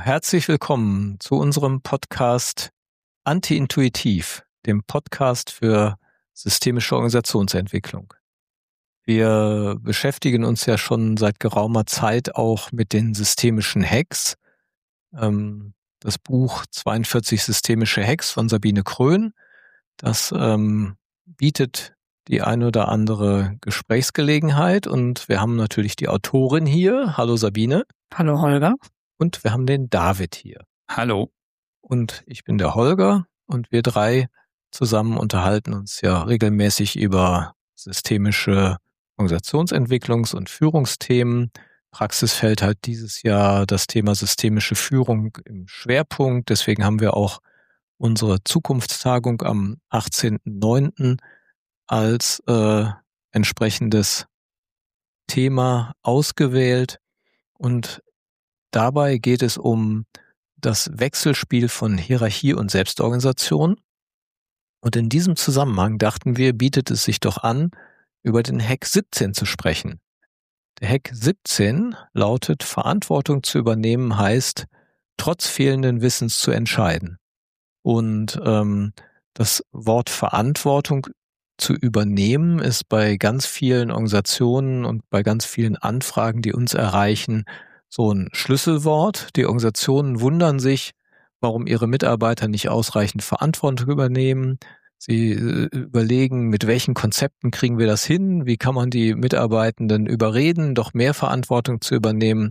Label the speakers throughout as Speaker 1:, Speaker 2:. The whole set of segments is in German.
Speaker 1: herzlich willkommen zu unserem Podcast Anti-Intuitiv, dem Podcast für systemische Organisationsentwicklung. Wir beschäftigen uns ja schon seit geraumer Zeit auch mit den systemischen Hacks. Das Buch 42 systemische Hacks von Sabine Krön, das bietet die ein oder andere Gesprächsgelegenheit und wir haben natürlich die Autorin hier. Hallo Sabine.
Speaker 2: Hallo Holger.
Speaker 1: Und wir haben den David hier.
Speaker 3: Hallo.
Speaker 1: Und ich bin der Holger und wir drei zusammen unterhalten uns ja regelmäßig über systemische Organisationsentwicklungs- und Führungsthemen. Praxisfeld halt dieses Jahr das Thema systemische Führung im Schwerpunkt. Deswegen haben wir auch unsere Zukunftstagung am 18.09. als entsprechendes Thema ausgewählt. Und dabei geht es um das Wechselspiel von Hierarchie und Selbstorganisation. Und in diesem Zusammenhang dachten wir, bietet es sich doch an, über den Hack 17 zu sprechen. Der Hack 17 lautet, Verantwortung zu übernehmen heißt, trotz fehlenden Wissens zu entscheiden. Und das Wort Verantwortung zu übernehmen ist bei ganz vielen Organisationen und bei ganz vielen Anfragen, die uns erreichen, so ein Schlüsselwort. Die Organisationen wundern sich, warum ihre Mitarbeiter nicht ausreichend Verantwortung übernehmen. Sie überlegen, mit welchen Konzepten kriegen wir das hin? Wie kann man die Mitarbeitenden überreden, doch mehr Verantwortung zu übernehmen?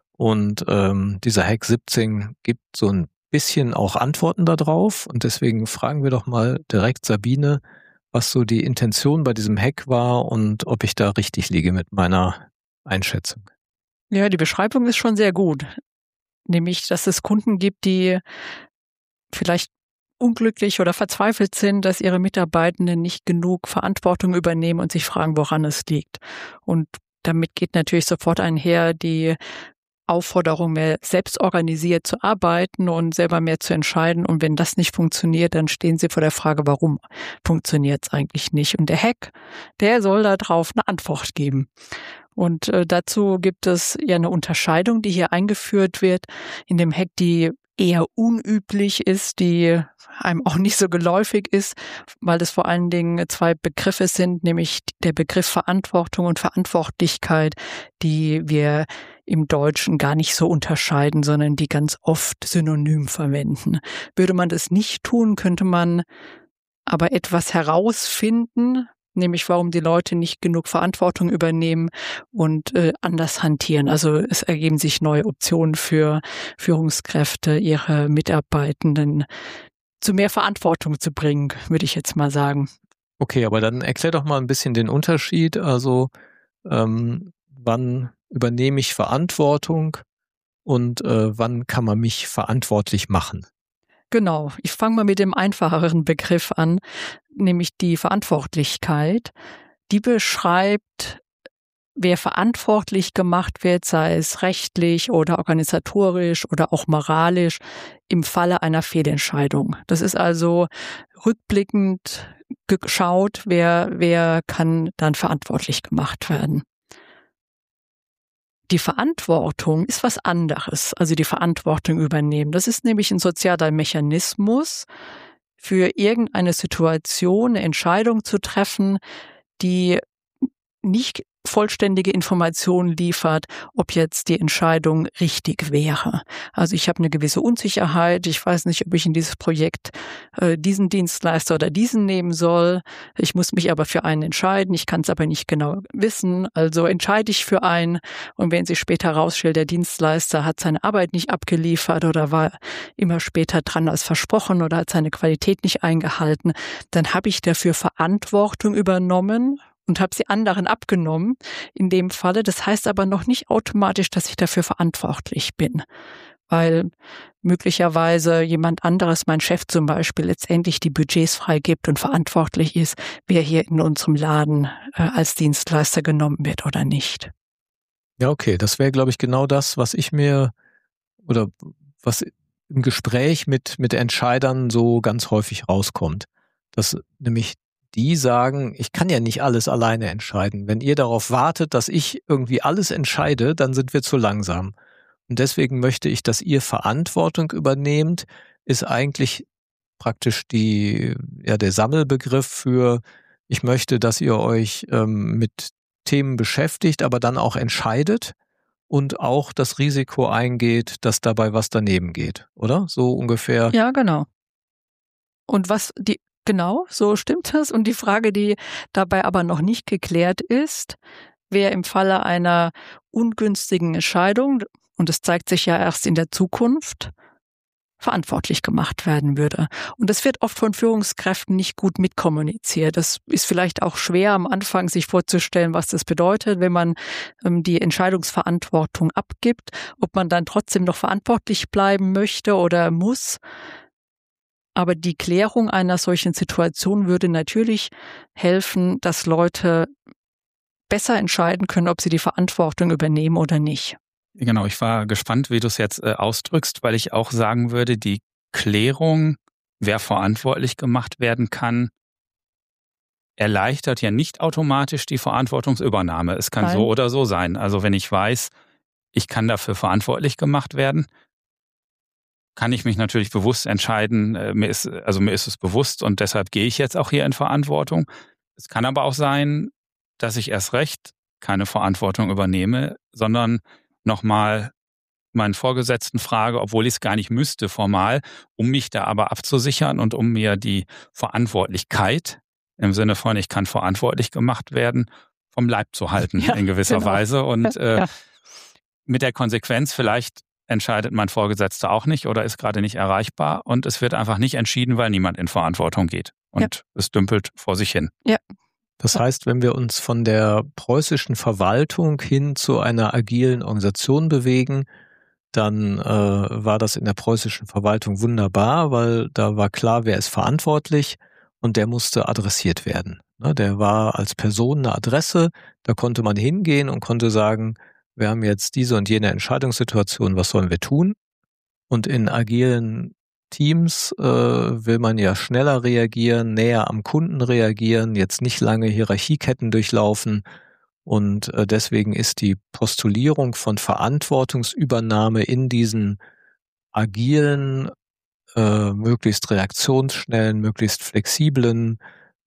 Speaker 1: Und dieser Hack 17 gibt so ein bisschen auch Antworten darauf. Und deswegen fragen wir doch mal direkt Sabine, was so die Intention bei diesem Hack war und ob ich da richtig liege mit meiner Einschätzung.
Speaker 2: Ja, die Beschreibung ist schon sehr gut. Nämlich, dass es Kunden gibt, die vielleicht unglücklich oder verzweifelt sind, dass ihre Mitarbeitenden nicht genug Verantwortung übernehmen und sich fragen, woran es liegt. Und damit geht natürlich sofort einher die Aufforderung, mehr selbstorganisiert zu arbeiten und selber mehr zu entscheiden. Und wenn das nicht funktioniert, dann stehen sie vor der Frage, warum funktioniert es eigentlich nicht? Und der Hack, der soll darauf eine Antwort geben. Und dazu gibt es ja eine Unterscheidung, die hier eingeführt wird in dem Hack, die eher unüblich ist, die einem auch nicht so geläufig ist, weil es vor allen Dingen zwei Begriffe sind, nämlich der Begriff Verantwortung und Verantwortlichkeit, die wir im Deutschen gar nicht so unterscheiden, sondern die ganz oft synonym verwenden. Würde man das nicht tun, könnte man aber etwas herausfinden, nämlich warum die Leute nicht genug Verantwortung übernehmen und anders hantieren. Also es ergeben sich neue Optionen für Führungskräfte, ihre Mitarbeitenden zu mehr Verantwortung zu bringen, würde ich jetzt mal sagen.
Speaker 1: Okay, aber dann erklär doch mal ein bisschen den Unterschied. Also wann übernehme ich Verantwortung und wann kann man mich verantwortlich machen?
Speaker 2: Genau, ich fange mal mit dem einfacheren Begriff an, nämlich die Verantwortlichkeit. Die beschreibt, wer verantwortlich gemacht wird, sei es rechtlich oder organisatorisch oder auch moralisch, im Falle einer Fehlentscheidung. Das ist also rückblickend geschaut, wer kann dann verantwortlich gemacht werden. Die Verantwortung ist was anderes, also die Verantwortung übernehmen. Das ist nämlich ein sozialer Mechanismus, für irgendeine Situation eine Entscheidung zu treffen, die nicht vollständige Informationen liefert, ob jetzt die Entscheidung richtig wäre. Also ich habe eine gewisse Unsicherheit, ich weiß nicht, ob ich in dieses Projekt diesen Dienstleister oder diesen nehmen soll. Ich muss mich aber für einen entscheiden, ich kann es aber nicht genau wissen, also entscheide ich für einen und wenn sich später herausstellt, der Dienstleister hat seine Arbeit nicht abgeliefert oder war immer später dran als versprochen oder hat seine Qualität nicht eingehalten, dann habe ich dafür Verantwortung übernommen und habe sie anderen abgenommen in dem Falle. Das heißt aber noch nicht automatisch, dass ich dafür verantwortlich bin, weil möglicherweise jemand anderes, mein Chef zum Beispiel, letztendlich die Budgets freigibt und verantwortlich ist, wer hier in unserem Laden als Dienstleister genommen wird oder nicht.
Speaker 1: Ja, okay, das wäre, glaube ich, genau das, was ich mir oder was im Gespräch mit Entscheidern so ganz häufig rauskommt. Dass nämlich die sagen, ich kann ja nicht alles alleine entscheiden. Wenn ihr darauf wartet, dass ich irgendwie alles entscheide, dann sind wir zu langsam. Und deswegen möchte ich, dass ihr Verantwortung übernehmt, ist eigentlich praktisch der Sammelbegriff für, ich möchte, dass ihr euch mit Themen beschäftigt, aber dann auch entscheidet und auch das Risiko eingeht, dass dabei was daneben geht, oder? So ungefähr.
Speaker 2: Ja, genau. Und genau, so stimmt das. Und die Frage, die dabei aber noch nicht geklärt ist, wer im Falle einer ungünstigen Entscheidung, und es zeigt sich ja erst in der Zukunft, verantwortlich gemacht werden würde. Und das wird oft von Führungskräften nicht gut mitkommuniziert. Das ist vielleicht auch schwer am Anfang sich vorzustellen, was das bedeutet, wenn man die Entscheidungsverantwortung abgibt, ob man dann trotzdem noch verantwortlich bleiben möchte oder muss. Aber die Klärung einer solchen Situation würde natürlich helfen, dass Leute besser entscheiden können, ob sie die Verantwortung übernehmen oder nicht.
Speaker 3: Genau, ich war gespannt, wie du es jetzt ausdrückst, weil ich auch sagen würde, die Klärung, wer verantwortlich gemacht werden kann, erleichtert ja nicht automatisch die Verantwortungsübernahme. Es kann so oder so sein. Also wenn ich weiß, ich kann dafür verantwortlich gemacht werden, kann ich mich natürlich bewusst entscheiden, mir ist es bewusst und deshalb gehe ich jetzt auch hier in Verantwortung. Es kann aber auch sein, dass ich erst recht keine Verantwortung übernehme, sondern nochmal meinen Vorgesetzten frage, obwohl ich es gar nicht müsste formal, um mich da aber abzusichern und um mir die Verantwortlichkeit im Sinne von, ich kann verantwortlich gemacht werden, vom Leib zu halten in gewisser Weise. Und mit der Konsequenz, vielleicht entscheidet mein Vorgesetzter auch nicht oder ist gerade nicht erreichbar und es wird einfach nicht entschieden, weil niemand in Verantwortung geht. Und es dümpelt vor sich hin.
Speaker 2: Ja.
Speaker 1: Das heißt, wenn wir uns von der preußischen Verwaltung hin zu einer agilen Organisation bewegen, dann war das in der preußischen Verwaltung wunderbar, weil da war klar, wer ist verantwortlich und der musste adressiert werden. Der war als Person eine Adresse, da konnte man hingehen und konnte sagen, wir haben jetzt diese und jene Entscheidungssituation, was sollen wir tun? Und in agilen Teams will man ja schneller reagieren, näher am Kunden reagieren, jetzt nicht lange Hierarchieketten durchlaufen. Und deswegen ist die Postulierung von Verantwortungsübernahme in diesen agilen, möglichst reaktionsschnellen, möglichst flexiblen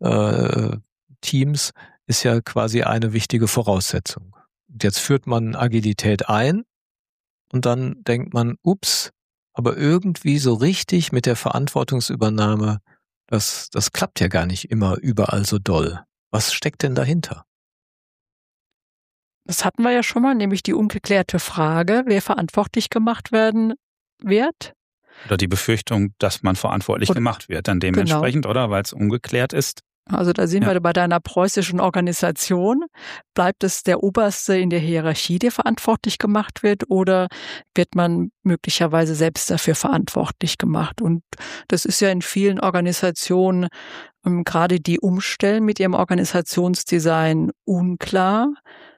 Speaker 1: Teams ist ja quasi eine wichtige Voraussetzung. Und jetzt führt man Agilität ein und dann denkt man, ups, aber irgendwie so richtig mit der Verantwortungsübernahme, das klappt ja gar nicht immer überall so doll. Was steckt denn dahinter?
Speaker 2: Das hatten wir ja schon mal, nämlich die ungeklärte Frage, wer verantwortlich gemacht werden wird.
Speaker 3: Oder die Befürchtung, dass man verantwortlich gemacht wird, dann dementsprechend, oder? Weil es ungeklärt ist.
Speaker 2: Also da sind wir bei deiner preußischen Organisation. Bleibt es der Oberste in der Hierarchie, der verantwortlich gemacht wird, oder wird man möglicherweise selbst dafür verantwortlich gemacht? Und das ist ja in vielen Organisationen, gerade die umstellen mit ihrem Organisationsdesign, unklar.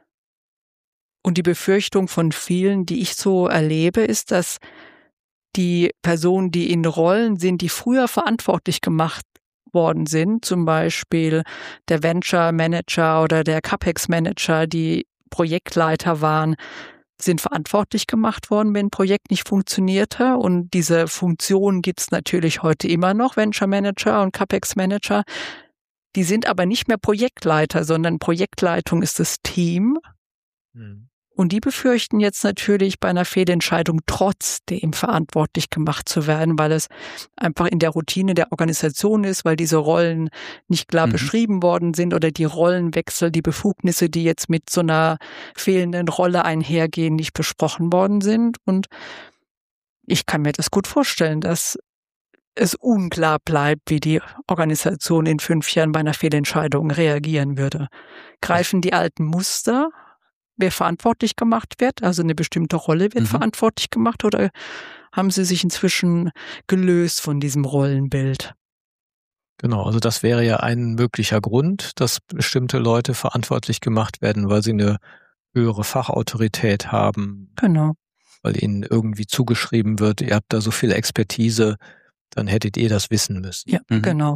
Speaker 2: Und die Befürchtung von vielen, die ich so erlebe, ist, dass die Personen, die in Rollen sind, die früher verantwortlich gemacht worden sind, zum Beispiel der Venture Manager oder der CapEx Manager, die Projektleiter waren, sind verantwortlich gemacht worden, wenn ein Projekt nicht funktionierte. Und diese Funktion gibt es natürlich heute immer noch, Venture Manager und CapEx Manager. Die sind aber nicht mehr Projektleiter, sondern Projektleitung ist das Team. Und die befürchten jetzt natürlich bei einer Fehlentscheidung trotzdem verantwortlich gemacht zu werden, weil es einfach in der Routine der Organisation ist, weil diese Rollen nicht klar beschrieben worden sind oder die Rollenwechsel, die Befugnisse, die jetzt mit so einer fehlenden Rolle einhergehen, nicht besprochen worden sind. Und ich kann mir das gut vorstellen, dass es unklar bleibt, wie die Organisation in 5 Jahren bei einer Fehlentscheidung reagieren würde. Greifen die alten Muster, wer verantwortlich gemacht wird, also eine bestimmte Rolle wird verantwortlich gemacht, oder haben Sie sich inzwischen gelöst von diesem Rollenbild?
Speaker 1: Genau, also das wäre ja ein möglicher Grund, dass bestimmte Leute verantwortlich gemacht werden, weil sie eine höhere Fachautorität haben.
Speaker 2: Genau.
Speaker 1: Weil ihnen irgendwie zugeschrieben wird, ihr habt da so viel Expertise, dann hättet ihr das wissen müssen.
Speaker 2: Ja, genau.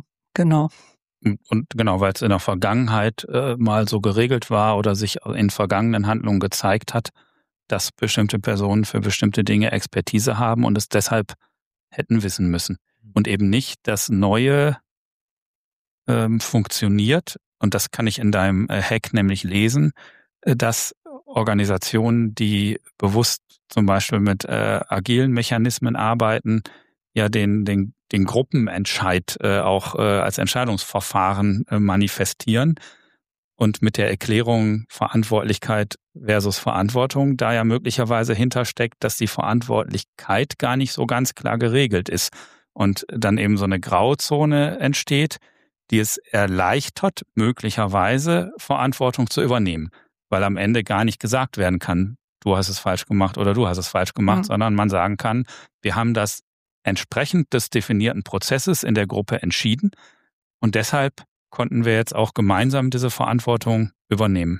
Speaker 3: Und genau, weil es in der Vergangenheit mal so geregelt war oder sich in vergangenen Handlungen gezeigt hat, dass bestimmte Personen für bestimmte Dinge Expertise haben und es deshalb hätten wissen müssen. Und eben nicht, dass Neue funktioniert, und das kann ich in deinem Hack nämlich lesen, dass Organisationen, die bewusst zum Beispiel mit agilen Mechanismen arbeiten, ja den Gruppenentscheid auch als Entscheidungsverfahren manifestieren und mit der Erklärung Verantwortlichkeit versus Verantwortung da ja möglicherweise hintersteckt, dass die Verantwortlichkeit gar nicht so ganz klar geregelt ist und dann eben so eine Grauzone entsteht, die es erleichtert, möglicherweise Verantwortung zu übernehmen, weil am Ende gar nicht gesagt werden kann, du hast es falsch gemacht oder du hast es falsch gemacht, sondern man sagen kann, wir haben das entsprechend des definierten Prozesses in der Gruppe entschieden und deshalb konnten wir jetzt auch gemeinsam diese Verantwortung übernehmen.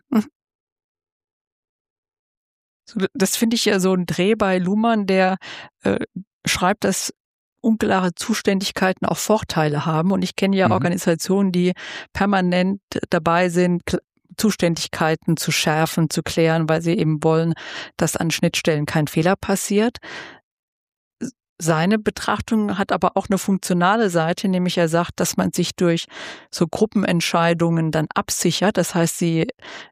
Speaker 2: Das finde ich ja so ein Dreh bei Luhmann, der schreibt, dass unklare Zuständigkeiten auch Vorteile haben. Und ich kenne ja Organisationen, die permanent dabei sind, Zuständigkeiten zu schärfen, zu klären, weil sie eben wollen, dass an Schnittstellen kein Fehler passiert. Seine Betrachtung hat aber auch eine funktionale Seite, nämlich er sagt, dass man sich durch so Gruppenentscheidungen dann absichert. Das heißt, die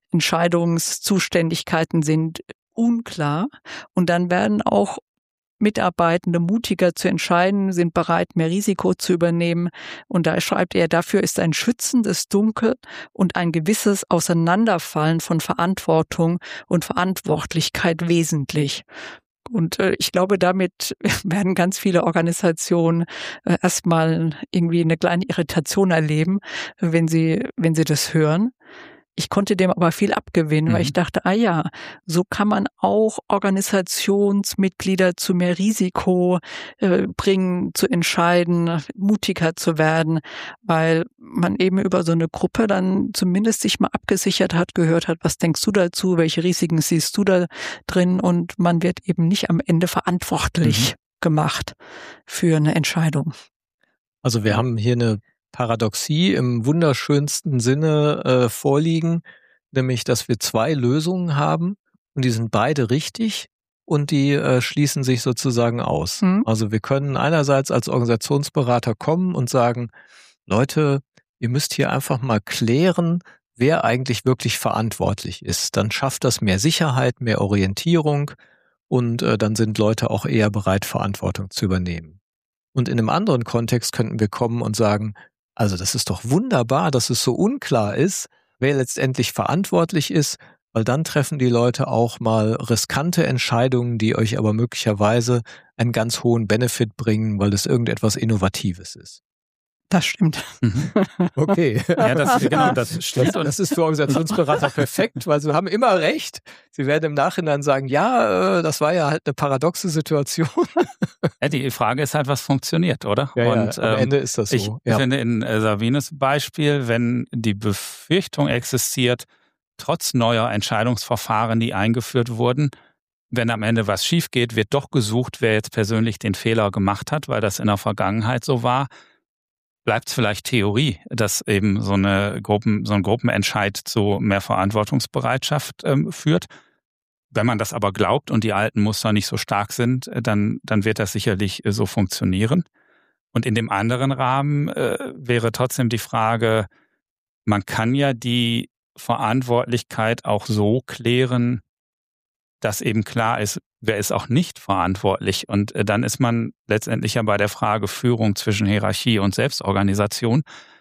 Speaker 2: Entscheidungszuständigkeiten sind unklar und dann werden auch Mitarbeitende mutiger zu entscheiden, sind bereit, mehr Risiko zu übernehmen. Und da schreibt er, dafür ist ein schützendes Dunkel und ein gewisses Auseinanderfallen von Verantwortung und Verantwortlichkeit wesentlich. Und ich glaube, damit werden ganz viele Organisationen erstmal irgendwie eine kleine Irritation erleben, wenn sie das hören. Ich konnte dem aber viel abgewinnen, weil ich dachte, so kann man auch Organisationsmitglieder zu mehr Risiko bringen, zu entscheiden, mutiger zu werden, weil man eben über so eine Gruppe dann zumindest sich mal abgesichert hat, gehört hat, was denkst du dazu, welche Risiken siehst du da drin, und man wird eben nicht am Ende verantwortlich gemacht für eine Entscheidung.
Speaker 1: Also wir haben hier eine Paradoxie im wunderschönsten Sinne vorliegen, nämlich, dass wir zwei Lösungen haben und die sind beide richtig und die schließen sich sozusagen aus. Also wir können einerseits als Organisationsberater kommen und sagen, Leute, ihr müsst hier einfach mal klären, wer eigentlich wirklich verantwortlich ist. Dann schafft das mehr Sicherheit, mehr Orientierung und dann sind Leute auch eher bereit, Verantwortung zu übernehmen. Und in einem anderen Kontext könnten wir kommen und sagen, also das ist doch wunderbar, dass es so unklar ist, wer letztendlich verantwortlich ist, weil dann treffen die Leute auch mal riskante Entscheidungen, die euch aber möglicherweise einen ganz hohen Benefit bringen, weil das irgendetwas Innovatives ist.
Speaker 2: Das stimmt.
Speaker 1: Okay.
Speaker 3: Ja, das stimmt.
Speaker 1: Das ist für Organisationsberater perfekt, weil sie haben immer recht. Sie werden im Nachhinein sagen, das war ja halt eine paradoxe Situation.
Speaker 3: Ja, die Frage ist halt, was funktioniert, oder?
Speaker 1: Ja,
Speaker 3: und
Speaker 1: am Ende ist das so.
Speaker 3: Ich finde in Savines Beispiel, wenn die Befürchtung existiert, trotz neuer Entscheidungsverfahren, die eingeführt wurden, wenn am Ende was schief geht, wird doch gesucht, wer jetzt persönlich den Fehler gemacht hat, weil das in der Vergangenheit so war. Bleibt es vielleicht Theorie, dass eben so ein Gruppenentscheid zu mehr Verantwortungsbereitschaft führt. Wenn man das aber glaubt und die alten Muster nicht so stark sind, dann wird das sicherlich so funktionieren. Und in dem anderen Rahmen wäre trotzdem die Frage, man kann ja die Verantwortlichkeit auch so klären, dass eben klar ist, wer ist auch nicht verantwortlich. Und dann ist man letztendlich ja bei der Frage Führung zwischen Hierarchie und Selbstorganisation.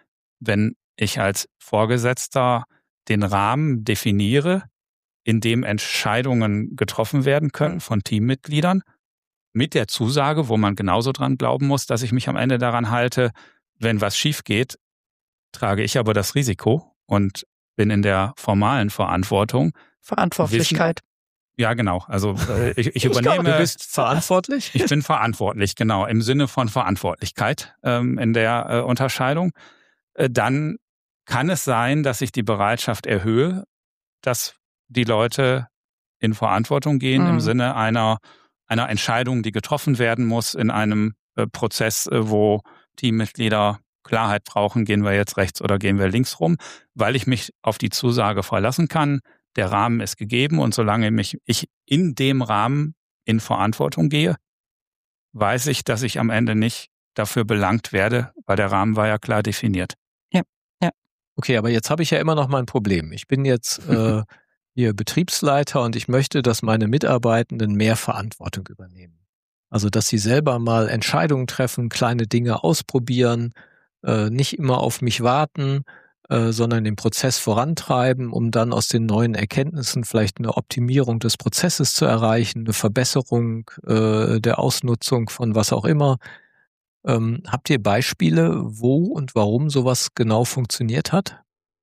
Speaker 3: Wenn ich als Vorgesetzter den Rahmen definiere, in dem Entscheidungen getroffen werden können von Teammitgliedern, mit der Zusage, wo man genauso dran glauben muss, dass ich mich am Ende daran halte, wenn was schief geht, trage ich aber das Risiko und bin in der formalen Verantwortung.
Speaker 2: Verantwortlichkeit.
Speaker 3: Ja, genau. Also ich übernehme.
Speaker 1: Du bist verantwortlich?
Speaker 3: Ich bin verantwortlich, genau, im Sinne von Verantwortlichkeit in der Unterscheidung. Dann kann es sein, dass ich die Bereitschaft erhöhe, dass die Leute in Verantwortung gehen im Sinne einer Entscheidung, die getroffen werden muss in einem Prozess, wo Teammitglieder Klarheit brauchen, gehen wir jetzt rechts oder gehen wir links rum, weil ich mich auf die Zusage verlassen kann, der Rahmen ist gegeben und solange ich in dem Rahmen in Verantwortung gehe, weiß ich, dass ich am Ende nicht dafür belangt werde, weil der Rahmen war ja klar definiert.
Speaker 2: Ja.
Speaker 1: Okay, aber jetzt habe ich ja immer noch mein Problem. Ich bin jetzt hier Betriebsleiter und ich möchte, dass meine Mitarbeitenden mehr Verantwortung übernehmen. Also, dass sie selber mal Entscheidungen treffen, kleine Dinge ausprobieren, nicht immer auf mich warten, sondern den Prozess vorantreiben, um dann aus den neuen Erkenntnissen vielleicht eine Optimierung des Prozesses zu erreichen, eine Verbesserung der Ausnutzung von was auch immer. Habt ihr Beispiele, wo und warum sowas genau funktioniert hat?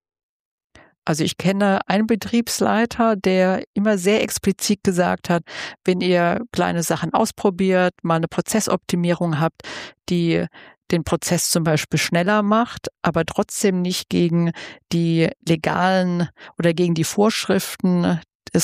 Speaker 2: Also ich kenne einen Betriebsleiter, der immer sehr explizit gesagt hat, wenn ihr kleine Sachen ausprobiert, mal eine Prozessoptimierung habt, die den Prozess zum Beispiel schneller macht, aber trotzdem nicht gegen die legalen oder gegen die Vorschriften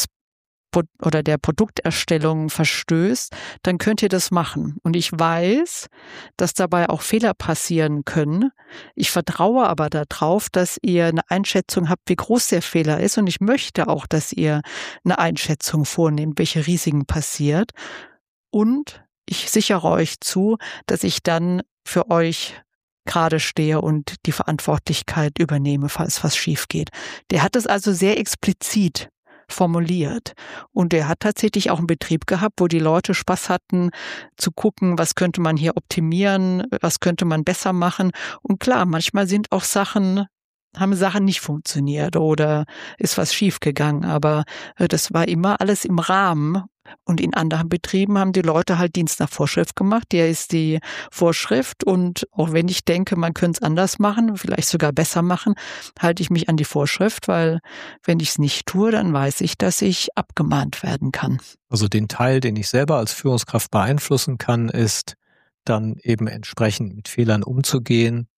Speaker 2: der Produkterstellung verstößt, dann könnt ihr das machen. Und ich weiß, dass dabei auch Fehler passieren können. Ich vertraue aber darauf, dass ihr eine Einschätzung habt, wie groß der Fehler ist. Und ich möchte auch, dass ihr eine Einschätzung vornehmt, welche Risiken passiert. Und ich sichere euch zu, dass ich dann für euch gerade stehe und die Verantwortlichkeit übernehme, falls was schief geht. Der hat es also sehr explizit formuliert. Und er hat tatsächlich auch einen Betrieb gehabt, wo die Leute Spaß hatten zu gucken, was könnte man hier optimieren, was könnte man besser machen. Und klar, manchmal haben Sachen nicht funktioniert oder ist was schiefgegangen, aber das war immer alles im Rahmen. Und in anderen Betrieben haben die Leute halt Dienst nach Vorschrift gemacht. Der ist die Vorschrift. Und auch wenn ich denke, man könnte es anders machen, vielleicht sogar besser machen, halte ich mich an die Vorschrift, weil wenn ich es nicht tue, dann weiß ich, dass ich abgemahnt werden kann.
Speaker 1: Also den Teil, den ich selber als Führungskraft beeinflussen kann, ist dann eben entsprechend mit Fehlern umzugehen,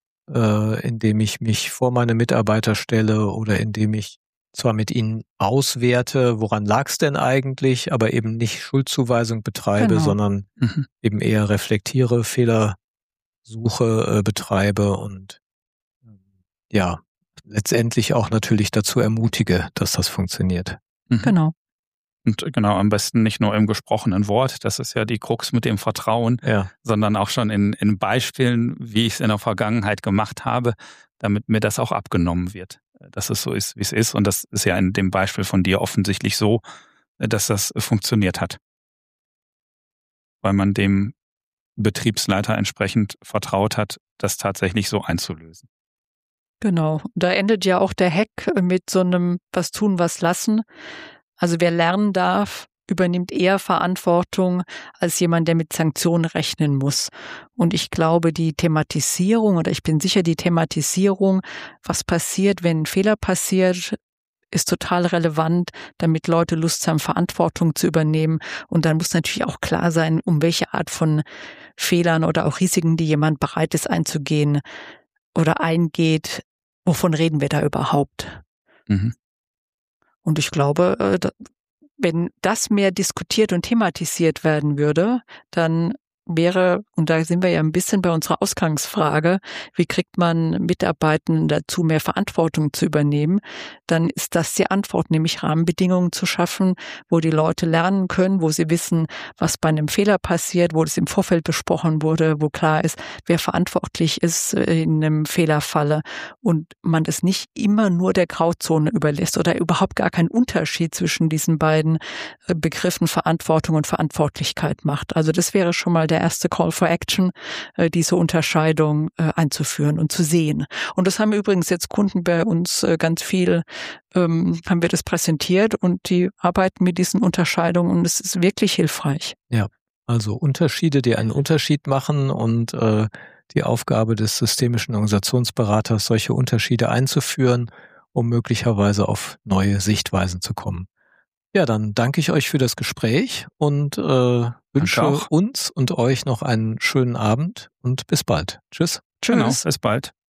Speaker 1: indem ich mich vor meine Mitarbeiter stelle oder indem ich zwar mit ihnen auswerte, woran lag es denn eigentlich, aber eben nicht Schuldzuweisung betreibe, sondern eben eher reflektiere, Fehlersuche betreibe und letztendlich auch natürlich dazu ermutige, dass das funktioniert.
Speaker 2: Genau.
Speaker 3: Und genau, am besten nicht nur im gesprochenen Wort, das ist ja die Krux mit dem Vertrauen, sondern auch schon in Beispielen, wie ich es in der Vergangenheit gemacht habe, damit mir das auch abgenommen wird, dass es so ist, wie es ist. Und das ist ja in dem Beispiel von dir offensichtlich so, dass das funktioniert hat. Weil man dem Betriebsleiter entsprechend vertraut hat, das tatsächlich so einzulösen.
Speaker 2: Genau. Da endet ja auch der Hack mit so einem was tun, was lassen. Also wer lernen darf, übernimmt eher Verantwortung als jemand, der mit Sanktionen rechnen muss. Und ich glaube, die Thematisierung, was passiert, wenn ein Fehler passiert, ist total relevant, damit Leute Lust haben, Verantwortung zu übernehmen. Und dann muss natürlich auch klar sein, um welche Art von Fehlern oder auch Risiken, die jemand bereit ist einzugehen oder eingeht, wovon reden wir da überhaupt? Und ich glaube, wenn das mehr diskutiert und thematisiert werden würde, dann wäre, und da sind wir ja ein bisschen bei unserer Ausgangsfrage, wie kriegt man Mitarbeitenden dazu, mehr Verantwortung zu übernehmen, dann ist das die Antwort, nämlich Rahmenbedingungen zu schaffen, wo die Leute lernen können, wo sie wissen, was bei einem Fehler passiert, wo das im Vorfeld besprochen wurde, wo klar ist, wer verantwortlich ist in einem Fehlerfalle und man es nicht immer nur der Grauzone überlässt oder überhaupt gar keinen Unterschied zwischen diesen beiden Begriffen Verantwortung und Verantwortlichkeit macht. Also das wäre schon mal der erste Call for Action, diese Unterscheidung einzuführen und zu sehen. Und das haben übrigens jetzt Kunden bei uns ganz viel, haben wir das präsentiert und die arbeiten mit diesen Unterscheidungen und es ist wirklich hilfreich.
Speaker 1: Ja, also Unterschiede, die einen Unterschied machen und die Aufgabe des systemischen Organisationsberaters, solche Unterschiede einzuführen, um möglicherweise auf neue Sichtweisen zu kommen. Ja, dann danke ich euch für das Gespräch und wünsche uns und euch noch einen schönen Abend und bis bald. Tschüss.
Speaker 3: Genau, bis bald.